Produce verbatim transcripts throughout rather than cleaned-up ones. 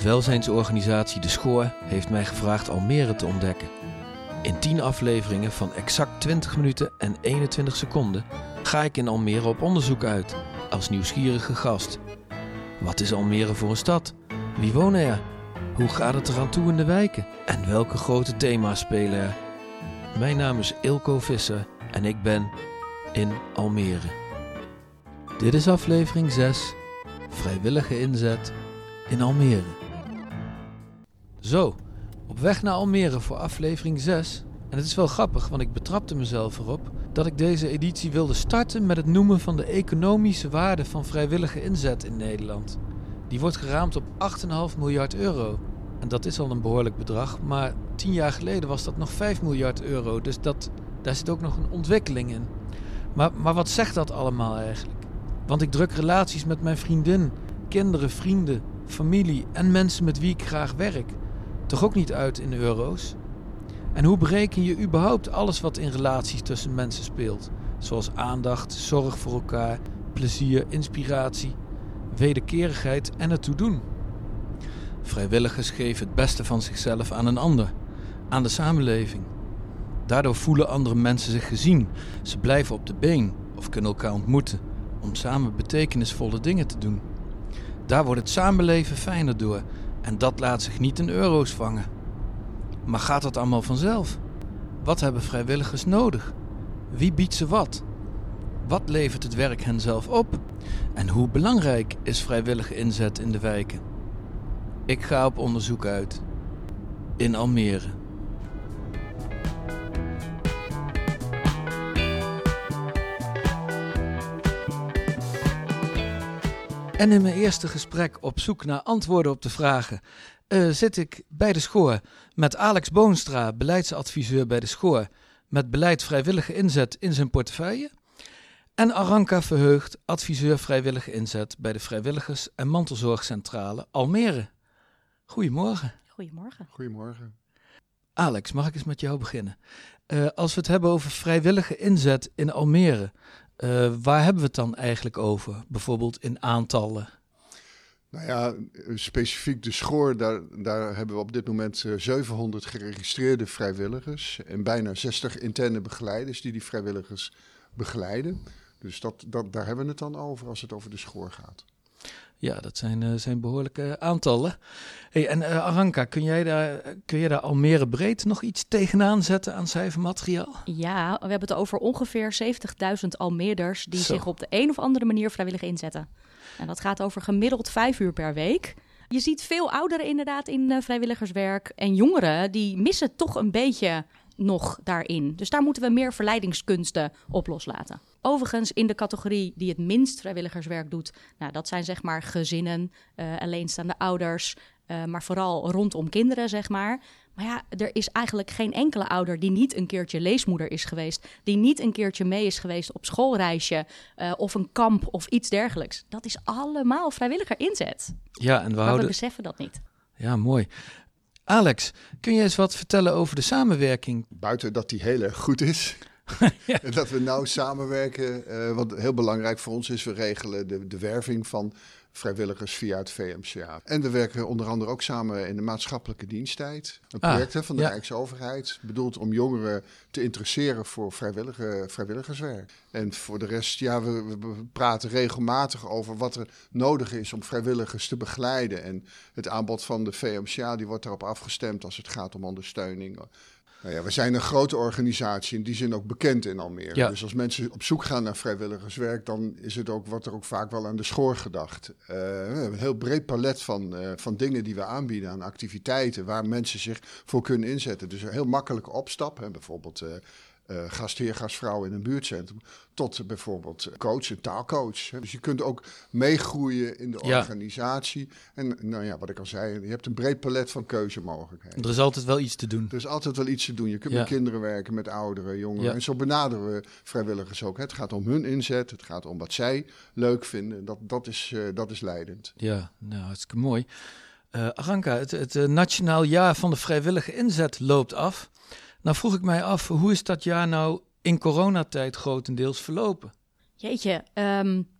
Welzijnsorganisatie De Schoor heeft mij gevraagd Almere te ontdekken. In tien afleveringen van exact twintig minuten en eenentwintig seconden ga ik in Almere op onderzoek uit, als nieuwsgierige gast. Wat is Almere voor een stad? Wie wonen er? Hoe gaat het eraan toe in de wijken? En welke grote thema's spelen er? Mijn naam is Ilko Visser en ik ben in Almere. Dit is aflevering zes, vrijwillige inzet in Almere. Zo, op weg naar Almere voor aflevering zes. En het is wel grappig, want ik betrapte mezelf erop dat ik deze editie wilde starten met het noemen van de economische waarde van vrijwillige inzet in Nederland. Die wordt geraamd op acht komma vijf miljard euro. En dat is al een behoorlijk bedrag, maar tien jaar geleden was dat nog vijf miljard euro. Dus dat, daar zit ook nog een ontwikkeling in. Maar, maar wat zegt dat allemaal eigenlijk? Want ik druk relaties met mijn vriendin, kinderen, vrienden, familie en mensen met wie ik graag werk toch ook niet uit in euro's? En hoe bereken je überhaupt alles wat in relaties tussen mensen speelt? Zoals aandacht, zorg voor elkaar, plezier, inspiratie, wederkerigheid en ertoe doen. Vrijwilligers geven het beste van zichzelf aan een ander, aan de samenleving. Daardoor voelen andere mensen zich gezien. Ze blijven op de been of kunnen elkaar ontmoeten om samen betekenisvolle dingen te doen. Daar wordt het samenleven fijner door en dat laat zich niet in euro's vangen. Maar gaat dat allemaal vanzelf? Wat hebben vrijwilligers nodig? Wie biedt ze wat? Wat levert het werk hen zelf op? En hoe belangrijk is vrijwillige inzet in de wijken? Ik ga op onderzoek uit. In Almere. En in mijn eerste gesprek op zoek naar antwoorden op de vragen uh, zit ik bij De Schoor met Alex Boonstra, beleidsadviseur bij De Schoor, met beleid vrijwillige inzet in zijn portefeuille. En Aranka Verheugd, adviseur vrijwillige inzet bij de Vrijwilligers- en Mantelzorgcentrale Almere. Goedemorgen. Goedemorgen. Goedemorgen. Alex, mag ik eens met jou beginnen? Uh, als we het hebben over vrijwillige inzet in Almere, Uh, waar hebben we het dan eigenlijk over? Bijvoorbeeld in aantallen? Nou ja, specifiek De Schoor, daar, daar hebben we op dit moment uh, zevenhonderd geregistreerde vrijwilligers en bijna zestig interne begeleiders die die vrijwilligers begeleiden. Dus dat, dat, daar hebben we het dan over als het over De Schoor gaat. Ja, dat zijn, uh, zijn behoorlijke aantallen. Hey, en uh, Aranka, kun jij, daar, kun jij daar Almere breed nog iets tegenaan zetten aan cijfermateriaal? Ja, we hebben het over ongeveer zeventigduizend Almeerders die Zo. zich op de een of andere manier vrijwillig inzetten. En dat gaat over gemiddeld vijf uur per week. Je ziet veel ouderen inderdaad in uh, vrijwilligerswerk en jongeren die missen toch een beetje nog daarin. Dus daar moeten we meer verleidingskunsten op loslaten. Overigens in de categorie die het minst vrijwilligerswerk doet, nou, dat zijn zeg maar gezinnen, uh, alleenstaande ouders, uh, maar vooral rondom kinderen, zeg maar. Maar ja, er is eigenlijk geen enkele ouder die niet een keertje leesmoeder is geweest, die niet een keertje mee is geweest op schoolreisje uh, of een kamp of iets dergelijks. Dat is allemaal vrijwilliger inzet. Ja, en we maar houden... we beseffen dat niet. Ja, mooi. Alex, kun je eens wat vertellen over de samenwerking? Buiten dat die heel erg goed is. Ja. En dat we nauw samenwerken. Uh, wat heel belangrijk voor ons is, we regelen de, de werving van vrijwilligers via het V M C A. En we werken onder andere ook samen in de maatschappelijke diensttijd. Een project ah, van de ja. Rijksoverheid, bedoeld om jongeren te interesseren voor vrijwillige, vrijwilligerswerk. En voor de rest, ja, we, we praten regelmatig over wat er nodig is om vrijwilligers te begeleiden. En het aanbod van de V M C A die wordt daarop afgestemd als het gaat om ondersteuning. Nou ja, we zijn een grote organisatie, in die zin ook bekend in Almere. Ja. Dus als mensen op zoek gaan naar vrijwilligerswerk, dan is het ook, wordt er ook vaak wel aan De Schoor gedacht. Uh, we hebben een heel breed palet van, uh, van dingen die we aanbieden aan activiteiten waar mensen zich voor kunnen inzetten. Dus een heel makkelijke opstap, hè, bijvoorbeeld uh, uh, gastheer, gastvrouw in een buurtcentrum, tot bijvoorbeeld coach, een taalcoach. Hè. Dus je kunt ook meegroeien in de ja. organisatie. En nou ja, wat ik al zei, je hebt een breed palet van keuzemogelijkheden. Er is altijd wel iets te doen. Er is altijd wel iets te doen. Je kunt ja. met kinderen werken, met ouderen, jongeren. Ja. En zo benaderen we vrijwilligers ook. Het gaat om hun inzet, het gaat om wat zij leuk vinden. Dat, dat, is, uh, dat is leidend. Ja, nou, hartstikke mooi. Uh, Aranka, het, het uh, Nationaal Jaar van de Vrijwillige Inzet loopt af. Nou vroeg ik mij af, hoe is dat jaar nou in coronatijd grotendeels verlopen? Jeetje, um,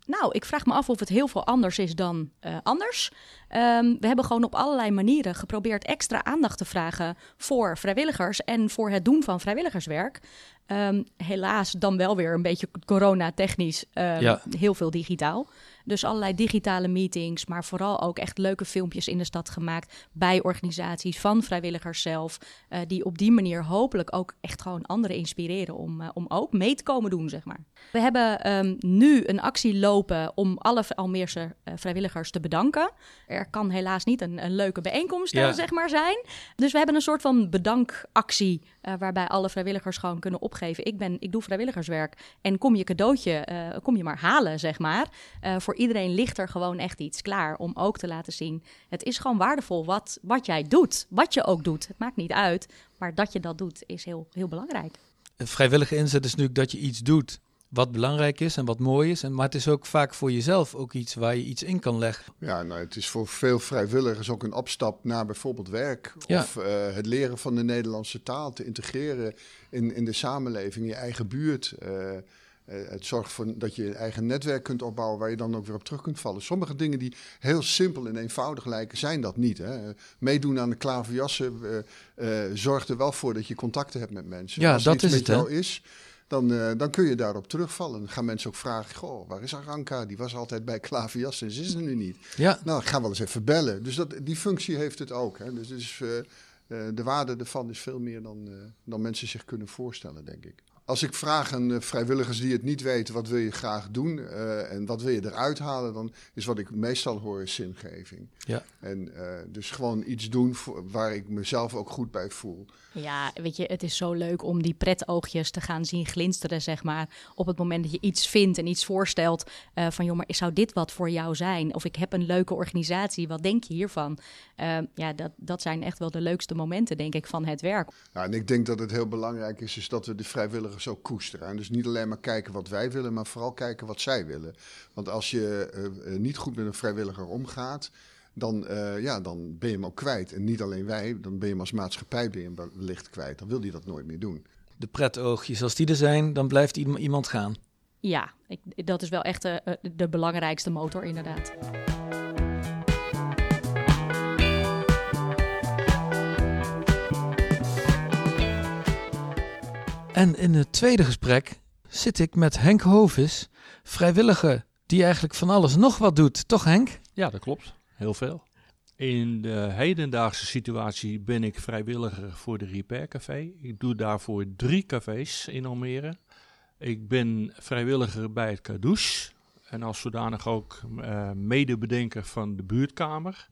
Nou, ik vraag me af of het heel veel anders is dan uh, anders. Um, we hebben gewoon op allerlei manieren geprobeerd extra aandacht te vragen voor vrijwilligers en voor het doen van vrijwilligerswerk. Um, helaas dan wel weer een beetje coronatechnisch, um, ja. heel veel digitaal. Dus allerlei digitale meetings, maar vooral ook echt leuke filmpjes in de stad gemaakt bij organisaties van vrijwilligers zelf, uh, die op die manier hopelijk ook echt gewoon anderen inspireren om, uh, om ook mee te komen doen, zeg maar. We hebben um, nu een actie lopen om alle Almeerse uh, vrijwilligers te bedanken. Er kan helaas niet een, een leuke bijeenkomst ja. uh, zeg maar zijn. Dus we hebben een soort van bedankactie uh, waarbij alle vrijwilligers gewoon kunnen opgeven. Ik, ben, ik doe vrijwilligerswerk en kom je cadeautje, uh, kom je maar halen, zeg maar. Uh, voor iedereen ligt er gewoon echt iets klaar om ook te laten zien. Het is gewoon waardevol wat, wat jij doet, wat je ook doet. Het maakt niet uit, maar dat je dat doet is heel, heel belangrijk. Een vrijwillige inzet is natuurlijk dat je iets doet wat belangrijk is en wat mooi is. En, maar het is ook vaak voor jezelf ook iets waar je iets in kan leggen. Ja, nou, het is voor veel vrijwilligers ook een opstap naar bijvoorbeeld werk. Ja. Of uh, het leren van de Nederlandse taal, te integreren in, in de samenleving, je eigen buurt. Uh, uh, het zorgt voor dat je een eigen netwerk kunt opbouwen waar je dan ook weer op terug kunt vallen. Sommige dingen die heel simpel en eenvoudig lijken, zijn dat niet. Hè? Meedoen aan de klaverjassen uh, uh, zorgt er wel voor dat je contacten hebt met mensen. Ja, als dat iets is met het, jou hè? is, Dan, uh, dan kun je daarop terugvallen. Dan gaan mensen ook vragen, goh, waar is Aranka? Die was altijd bij klaverjassen, ze is er nu niet. Ja. Nou, ik ga wel eens even bellen. Dus dat, die functie heeft het ook. Hè. Dus, dus uh, uh, de waarde ervan is veel meer dan, uh, dan mensen zich kunnen voorstellen, denk ik. Als ik vraag aan uh, vrijwilligers die het niet weten, wat wil je graag doen uh, en wat wil je eruit halen, dan is wat ik meestal hoor is zingeving. Ja. En uh, dus gewoon iets doen voor, waar ik mezelf ook goed bij voel. Ja, weet je, het is zo leuk om die pretoogjes te gaan zien glinsteren, zeg maar. Op het moment dat je iets vindt en iets voorstelt uh, van, joh, maar zou dit wat voor jou zijn? Of ik heb een leuke organisatie, wat denk je hiervan? Uh, ja, dat, dat zijn echt wel de leukste momenten, denk ik, van het werk. Ja, en ik denk dat het heel belangrijk is, is dat we de vrijwilligers ook koesteren. En dus niet alleen maar kijken wat wij willen, maar vooral kijken wat zij willen. Want als je uh, uh, niet goed met een vrijwilliger omgaat, Dan, uh, ja, dan ben je hem ook kwijt. En niet alleen wij, dan ben je hem als maatschappij ben je hem wellicht kwijt. Dan wil hij dat nooit meer doen. De pretoogjes, als die er zijn, dan blijft iemand gaan. Ja, ik, dat is wel echt de, de belangrijkste motor inderdaad. En in het tweede gesprek zit ik met Henk Hovis, vrijwilliger die eigenlijk van alles nog wat doet. Toch, Henk? Ja, dat klopt. Heel veel. In de hedendaagse situatie ben ik vrijwilliger voor de Repair Café. Ik doe daarvoor drie cafés in Almere. Ik ben vrijwilliger bij het Kadouche en als zodanig ook uh, medebedenker van de buurtkamer.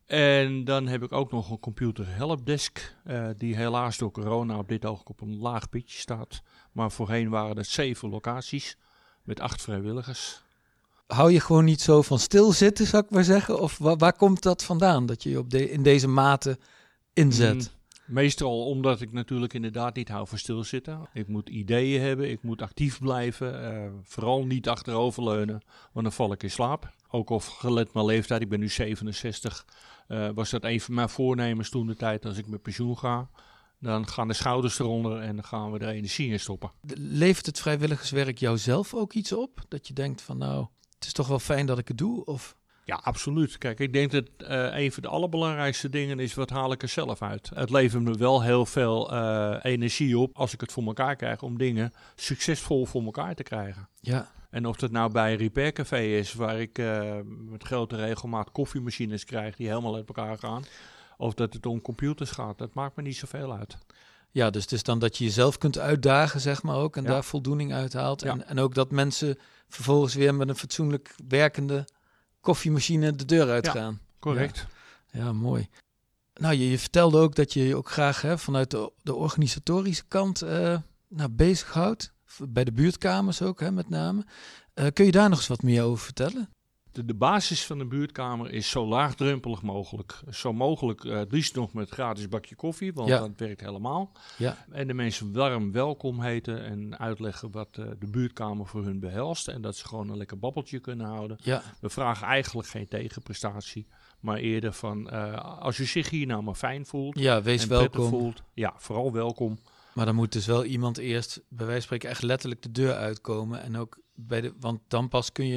En dan heb ik ook nog een computer helpdesk, uh, die helaas door corona op dit ogenblik op een laag pitje staat. Maar voorheen waren het zeven locaties met acht vrijwilligers. Hou je gewoon niet zo van stilzitten, zou ik maar zeggen? Of waar, waar komt dat vandaan, dat je je op de, in deze mate inzet? Mm, meestal omdat ik natuurlijk inderdaad niet hou van stilzitten. Ik moet ideeën hebben, ik moet actief blijven. Uh, vooral niet achteroverleunen, want dan val ik in slaap. Ook of gelet mijn leeftijd, ik ben nu zevenenzestig, uh, was dat een van mijn voornemens toen de tijd als ik met pensioen ga. Dan gaan de schouders eronder en dan gaan we er energie in stoppen. Levert het vrijwilligerswerk jou zelf ook iets op? Dat je denkt van nou, het is toch wel fijn dat ik het doe? Of? Ja, absoluut. Kijk, ik denk dat uh, een van de allerbelangrijkste dingen is, wat haal ik er zelf uit? Het levert me wel heel veel uh, energie op als ik het voor elkaar krijg om dingen succesvol voor elkaar te krijgen. Ja. En of dat nou bij een Repair Café is, waar ik uh, met grote regelmaat koffiemachines krijg die helemaal uit elkaar gaan, of dat het om computers gaat, dat maakt me niet zoveel uit. Ja, dus het is dan dat je jezelf kunt uitdagen, zeg maar ook, en ja. daar voldoening uit haalt. Ja. En, en ook dat mensen vervolgens weer met een fatsoenlijk werkende koffiemachine de deur uitgaan. Ja, correct. Ja, ja, mooi. Nou, je, je vertelde ook dat je je ook graag hè, vanuit de, de organisatorische kant uh, nou, bezighoudt. Bij de buurtkamers ook, hè, met name. Uh, kun je daar nog eens wat meer over vertellen? De, de basis van de buurtkamer is zo laagdrempelig mogelijk. Zo mogelijk, uh, het liefst nog met gratis bakje koffie, want ja. dat werkt helemaal. Ja. En de mensen warm welkom heten en uitleggen wat uh, de buurtkamer voor hun behelst. En dat ze gewoon een lekker babbeltje kunnen houden. Ja. We vragen eigenlijk geen tegenprestatie, maar eerder van uh, als u zich hier nou maar fijn voelt. Ja, wees en welkom. Voelt, ja, vooral welkom. Maar dan moet dus wel iemand eerst, bij wijze van spreken, echt letterlijk de deur uitkomen. En ook bij de, want dan pas kun je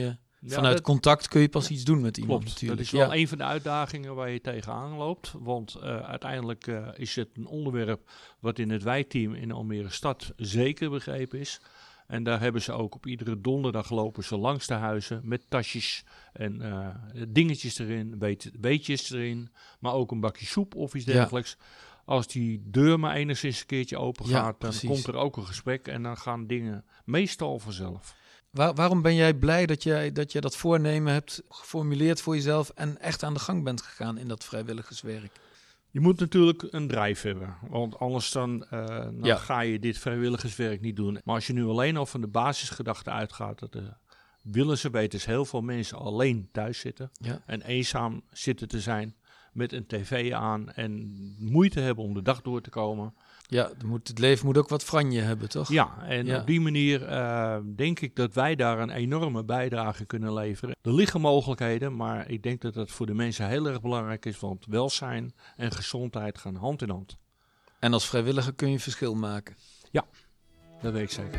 Ja, Vanuit dat, contact kun je pas iets doen met iemand klopt, natuurlijk. dat is wel ja. een van de uitdagingen waar je tegenaan loopt. Want uh, uiteindelijk uh, is het een onderwerp wat in het wijkteam in Almere Stad zeker begrepen is. En daar hebben ze ook op iedere donderdag lopen ze langs de huizen met tasjes en uh, dingetjes erin, weet, weetjes erin. Maar ook een bakje soep of iets dergelijks. Ja. Als die deur maar enigszins een keertje open gaat, ja, dan precies. komt er ook een gesprek en dan gaan dingen meestal vanzelf. Waar, waarom ben jij blij dat jij, dat je dat voornemen hebt geformuleerd voor jezelf en echt aan de gang bent gegaan in dat vrijwilligerswerk? Je moet natuurlijk een drive hebben, want anders dan, uh, dan ja. ga je dit vrijwilligerswerk niet doen. Maar als je nu alleen al van de basisgedachte uitgaat, dat de willen ze weten, is heel veel mensen alleen thuis zitten ja. en eenzaam zitten te zijn met een tv aan en moeite hebben om de dag door te komen. Ja, moet, het leven moet ook wat franje hebben, toch? Ja, en ja. op die manier uh, denk ik dat wij daar een enorme bijdrage kunnen leveren. Er liggen mogelijkheden, maar ik denk dat dat voor de mensen heel erg belangrijk is, want welzijn en gezondheid gaan hand in hand. En als vrijwilliger kun je verschil maken? Ja, dat weet ik zeker.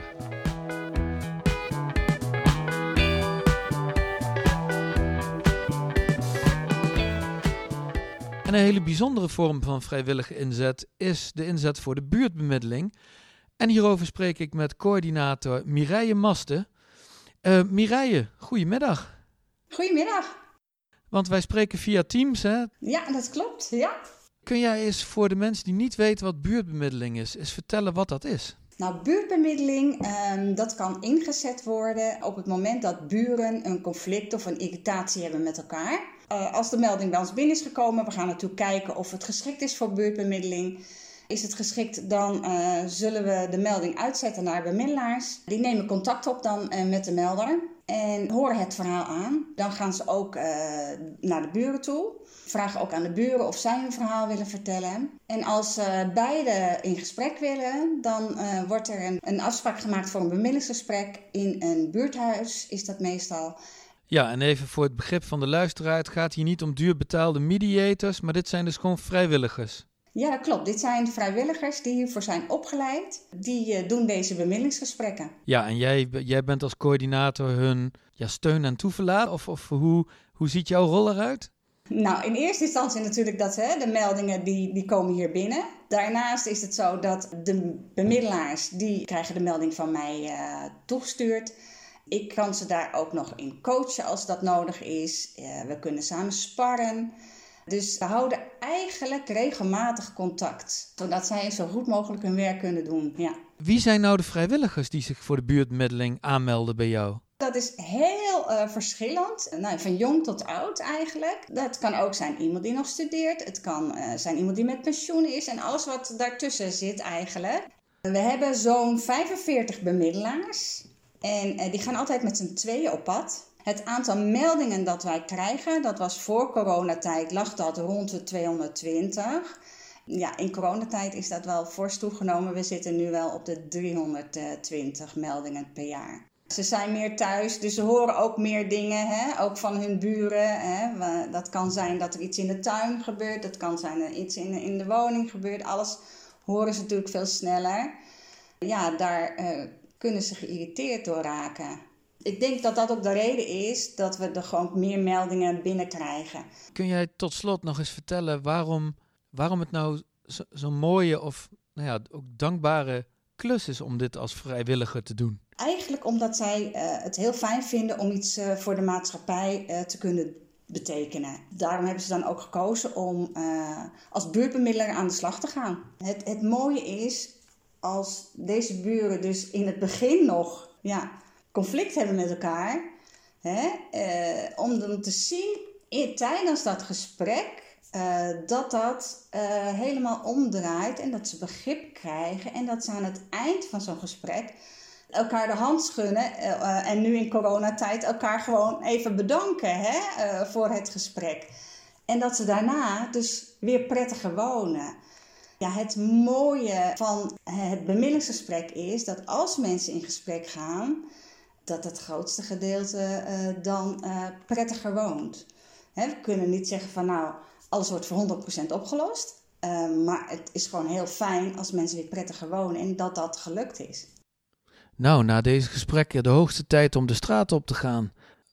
En een hele bijzondere vorm van vrijwillige inzet is de inzet voor de buurtbemiddeling. En hierover spreek ik met coördinator Mireille Masten. Uh, Mireille, goedemiddag. Goedemiddag. Want wij spreken via Teams, hè? Ja, dat klopt, ja. Kun jij eens voor de mensen die niet weten wat buurtbemiddeling is, eens vertellen wat dat is? Nou, buurtbemiddeling, um, dat kan ingezet worden op het moment dat buren een conflict of een irritatie hebben met elkaar. Uh, als de melding bij ons binnen is gekomen, we gaan natuurlijk kijken of het geschikt is voor buurtbemiddeling. Is het geschikt, dan uh, zullen we de melding uitzetten naar bemiddelaars. Die nemen contact op dan uh, met de melder en horen het verhaal aan. Dan gaan ze ook uh, naar de buren toe. Vragen ook aan de buren of zij hun verhaal willen vertellen. En als uh, beide in gesprek willen, dan uh, wordt er een, een afspraak gemaakt voor een bemiddelingsgesprek. In een buurthuis is dat meestal. Ja, en even voor het begrip van de luisteraar. Het gaat hier niet om duur betaalde mediators, maar dit zijn dus gewoon vrijwilligers. Ja, dat klopt. Dit zijn vrijwilligers die hiervoor zijn opgeleid. Die uh, doen deze bemiddelingsgesprekken. Ja, en jij, jij bent als coördinator hun ja, steun en toeverlaat? Of, of hoe, hoe ziet jouw rol eruit? Nou, in eerste instantie natuurlijk dat hè, de meldingen die, die komen hier binnen. Daarnaast is het zo dat de bemiddelaars, die krijgen de melding van mij uh, toegestuurd. Ik kan ze daar ook nog in coachen als dat nodig is. Uh, we kunnen samen sparren. Dus we houden eigenlijk regelmatig contact, zodat zij zo goed mogelijk hun werk kunnen doen. Ja. Wie zijn nou de vrijwilligers die zich voor de buurtbemiddeling aanmelden bij jou? Dat is heel uh, verschillend, nou, van jong tot oud eigenlijk. Dat kan ook zijn iemand die nog studeert. Het kan uh, zijn iemand die met pensioen is en alles wat daartussen zit eigenlijk. We hebben zo'n vijfenveertig bemiddelaars en uh, die gaan altijd met z'n tweeën op pad. Het aantal meldingen dat wij krijgen, dat was voor coronatijd, lag dat rond de tweehonderdtwintig. Ja, in coronatijd is dat wel fors toegenomen. We zitten nu wel op de driehonderdtwintig meldingen per jaar. Ze zijn meer thuis, dus ze horen ook meer dingen, hè? Ook van hun buren. Hè? Dat kan zijn dat er iets in de tuin gebeurt, dat kan zijn dat er iets in, in de woning gebeurt. Alles horen ze natuurlijk veel sneller. Ja, daar uh, kunnen ze geïrriteerd door raken. Ik denk dat dat ook de reden is dat we er gewoon meer meldingen binnenkrijgen. Kun jij tot slot nog eens vertellen waarom, waarom het nou zo, zo'n mooie of nou ja, ook dankbare klus is om dit als vrijwilliger te doen? Eigenlijk omdat zij uh, het heel fijn vinden om iets uh, voor de maatschappij uh, te kunnen betekenen. Daarom hebben ze dan ook gekozen om uh, als buurtbemiddelaar aan de slag te gaan. Het, het mooie is, als deze buren dus in het begin nog ja, conflict hebben met elkaar, hè, uh, om dan te zien in, tijdens dat gesprek Uh, dat dat uh, helemaal omdraait en dat ze begrip krijgen en dat ze aan het eind van zo'n gesprek elkaar de hand schudden uh, uh, en nu in coronatijd elkaar gewoon even bedanken hè, uh, voor het gesprek. En dat ze daarna dus weer prettiger wonen. Ja, het mooie van het bemiddelingsgesprek is dat als mensen in gesprek gaan, dat het grootste gedeelte uh, dan uh, prettiger woont. Hè, we kunnen niet zeggen van nou, alles wordt voor honderd procent opgelost. Uh, maar het is gewoon heel fijn als mensen weer prettiger wonen en dat dat gelukt is. Nou, na deze gesprekken de hoogste tijd om de straat op te gaan.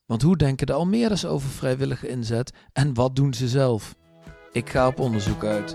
Want hoe denken de Almeerders over vrijwillige inzet en wat doen ze zelf? Ik ga op onderzoek uit.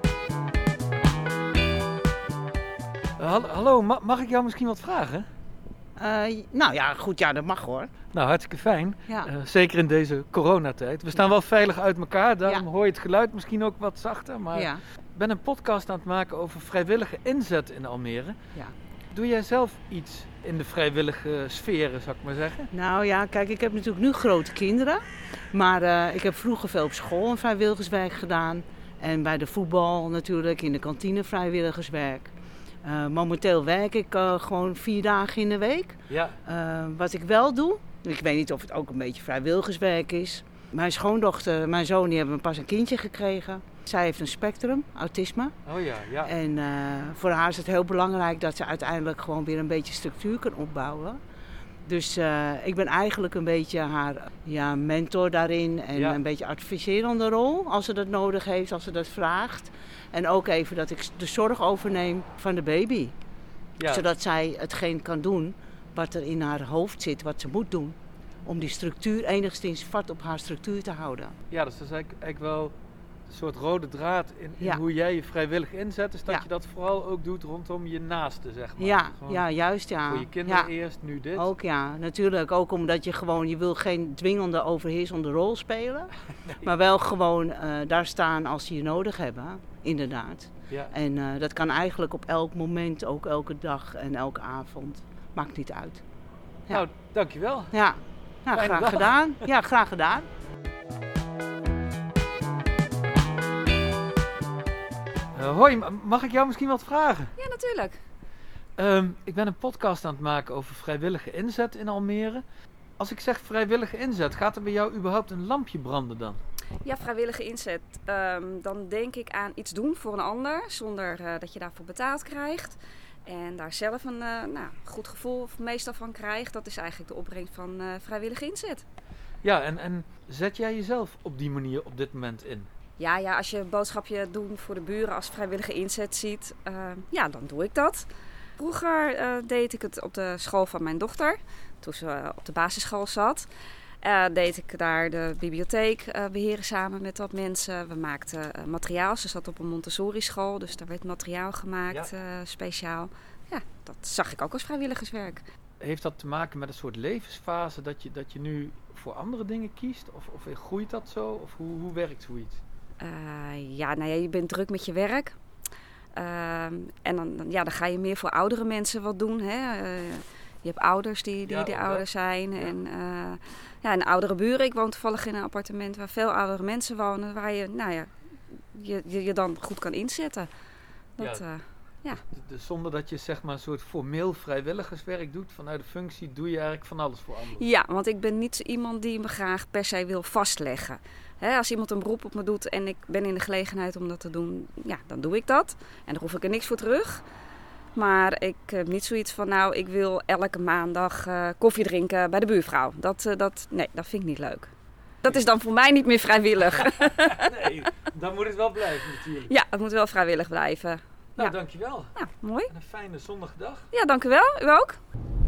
Uh, hallo, ma- mag ik jou misschien wat vragen? Uh, nou ja, goed, ja, dat mag hoor. Nou, hartstikke fijn. Ja. Uh, zeker in deze coronatijd. We staan ja. wel veilig uit elkaar, daarom ja. hoor je het geluid misschien ook wat zachter. Maar ja. ik ben een podcast aan het maken over vrijwillige inzet in Almere. Ja. Doe jij zelf iets in de vrijwillige sferen, zou ik maar zeggen? Nou ja, kijk, ik heb natuurlijk nu grote kinderen. Maar uh, ik heb vroeger veel op school een vrijwilligerswerk gedaan. En bij de voetbal natuurlijk, in de kantine vrijwilligerswerk. Uh, momenteel werk ik uh, gewoon vier dagen in de week. Ja. Uh, wat ik wel doe, ik weet niet of het ook een beetje vrijwilligerswerk is. Mijn schoondochter, mijn zoon, die hebben pas een kindje gekregen. Zij heeft een spectrum, autisme. Oh ja, ja. En uh, voor haar is het heel belangrijk dat ze uiteindelijk gewoon weer een beetje structuur kan opbouwen. Dus uh, ik ben eigenlijk een beetje haar ja, mentor daarin en ja. een beetje adviserende rol als ze dat nodig heeft, als ze dat vraagt. En ook even dat ik de zorg overneem van de baby. Ja. Zodat zij hetgeen kan doen wat er in haar hoofd zit, wat ze moet doen. Om die structuur enigszins vat op haar structuur te houden. Ja, dus dat is eigenlijk, eigenlijk wel een soort rode draad in, in ja. hoe jij je vrijwillig inzet. Dus dat ja. je dat vooral ook doet rondom je naaste, zeg maar. Ja, ja juist ja. Voor je kinderen ja. eerst, nu dit. Ook ja, natuurlijk. Ook omdat je gewoon, je wil geen dwingende, overheersende rol spelen. Nee. Maar wel gewoon uh, daar staan als ze je nodig hebben, inderdaad. Ja. En uh, dat kan eigenlijk op elk moment, ook elke dag en elke avond. Maakt niet uit. Ja. Nou, dankjewel. Ja, nou, graag dag. gedaan. Ja, graag gedaan. Uh, hoi, mag ik jou misschien wat vragen? Ja, natuurlijk. Um, ik ben een podcast aan het maken over vrijwillige inzet in Almere. Als ik zeg vrijwillige inzet, gaat er bij jou überhaupt een lampje branden dan? Ja, vrijwillige inzet. Um, dan denk ik aan iets doen voor een ander, zonder uh, dat je daarvoor betaald krijgt. En daar zelf een uh, nou, goed gevoel of meestal van krijgt. Dat is eigenlijk de opbrengst van uh, vrijwillige inzet. Ja, en, en zet jij jezelf op die manier op dit moment in? Ja, ja, als je een boodschapje doen voor de buren als vrijwillige inzet ziet, uh, ja, dan doe ik dat. Vroeger uh, deed ik het op de school van mijn dochter, toen ze uh, op de basisschool zat. Uh, deed ik daar de bibliotheek uh, beheren samen met wat mensen. We maakten uh, materiaal. Ze zat op een Montessori school, dus daar werd materiaal gemaakt, ja. uh, speciaal. Ja, dat zag ik ook als vrijwilligerswerk. Heeft dat te maken met een soort levensfase dat je, dat je nu voor andere dingen kiest? Of, of groeit dat zo? Of hoe, hoe werkt zoiets? Uh, ja, nou ja, je bent druk met je werk. Uh, en dan, ja, dan ga je meer voor oudere mensen wat doen. Hè? Uh, je hebt ouders die, die, ja, die ouder zijn. Ja. En, uh, ja, en oudere buren. Ik woon toevallig in een appartement waar veel oudere mensen wonen. Waar je, nou ja, je, je, je dan goed kan inzetten. Dat, ja. Uh, ja. Dus zonder dat je zeg maar een soort formeel vrijwilligerswerk doet, vanuit de functie doe je eigenlijk van alles voor anderen. Ja, want ik ben niet zo iemand die me graag per se wil vastleggen. He, als iemand een beroep op me doet en ik ben in de gelegenheid om dat te doen, ja, dan doe ik dat. En dan hoef ik er niks voor terug. Maar ik heb niet zoiets van, nou, ik wil elke maandag uh, koffie drinken bij de buurvrouw. Dat, uh, dat, nee, dat vind ik niet leuk. Dat is dan voor mij niet meer vrijwillig. Nee, dan moet het wel blijven natuurlijk. Ja, het moet wel vrijwillig blijven. Nou, ja. dankjewel. Ja, mooi. En een fijne zonnige dag. Ja, dank u wel. U ook.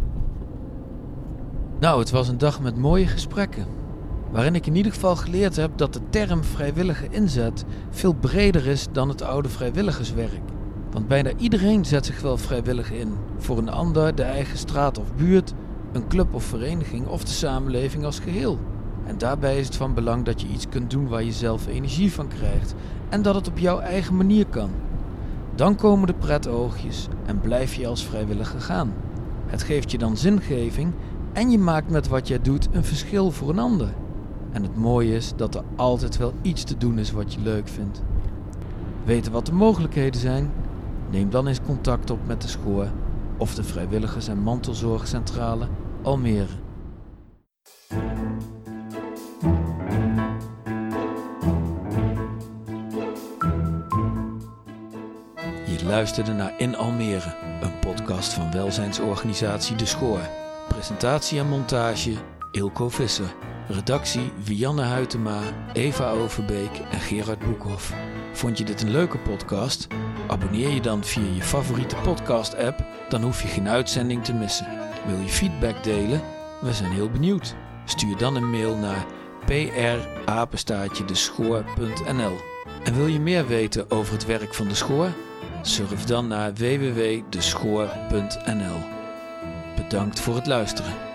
Nou, het was een dag met mooie gesprekken. Waarin ik in ieder geval geleerd heb dat de term vrijwillige inzet veel breder is dan het oude vrijwilligerswerk. Want bijna iedereen zet zich wel vrijwillig in. Voor een ander, de eigen straat of buurt, een club of vereniging of de samenleving als geheel. En daarbij is het van belang dat je iets kunt doen waar je zelf energie van krijgt. En dat het op jouw eigen manier kan. Dan komen de pretoogjes en blijf je als vrijwilliger gaan. Het geeft je dan zingeving en je maakt met wat jij doet een verschil voor een ander. En het mooie is dat er altijd wel iets te doen is wat je leuk vindt. Weten wat de mogelijkheden zijn? Neem dan eens contact op met de Schoor of de Vrijwilligers- en Mantelzorgcentrale Almere. Je luisterde naar In Almere, een podcast van welzijnsorganisatie De Schoor. Presentatie en montage Ilko Visser. Redactie Wianne Huytema, Eva Overbeek en Gerard Boekhoff. Vond je dit een leuke podcast? Abonneer je dan via je favoriete podcast-app, dan hoef je geen uitzending te missen. Wil je feedback delen? We zijn heel benieuwd. Stuur dan een mail naar p r apenstaartje de schoor punt n l. En wil je meer weten over het werk van de Schoor? Surf dan naar w w w punt de schoor punt n l. Bedankt voor het luisteren.